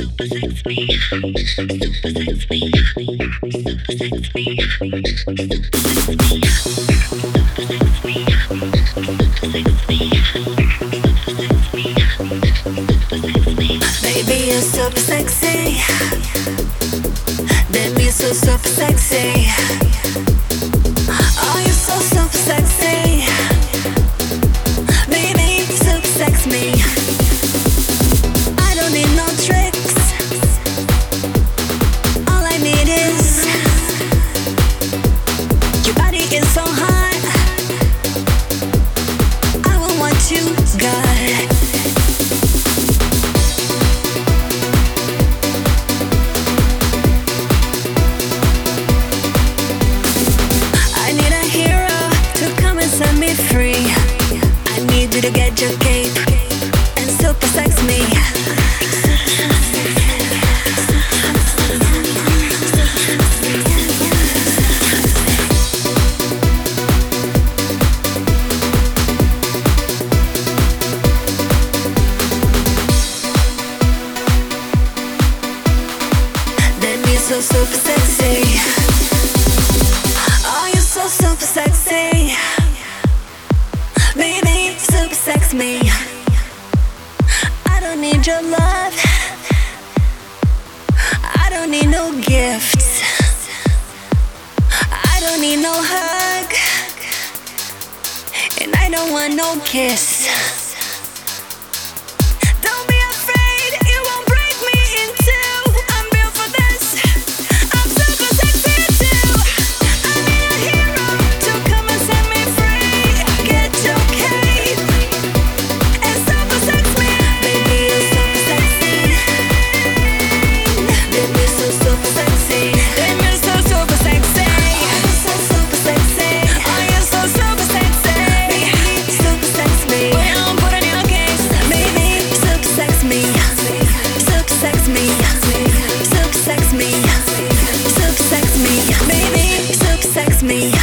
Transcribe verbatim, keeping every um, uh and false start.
Baby, you're super sexy. Baby, you're so super sexy. Oh, you're so super sexy. Baby, super sex me. I don't need no tricks. All I need is your body is so hot. I will want you, God. Set me free. I need you to get your cape and super sex me. Then you're so super sexy. Oh, you're so super sexy. Baby, super sex me. I don't need your love. I don't need no gifts. I don't need no hug. And I don't want no kiss. Don't be afraid, it won't break me in two. I'm built for this. I'm super sexy too. I need a hero to come and set me free. Get your cape and super sex me. Baby, you're super sexy. Baby, you're so super sexy. Baby, you're so super sexy. Oh, you're so super sexy. Oh, you're so super sexy. Baby, super sex me. We don't put in your case. Baby, super sex me. Super sex me. Super sex me. Super sex me. Baby, super sex me.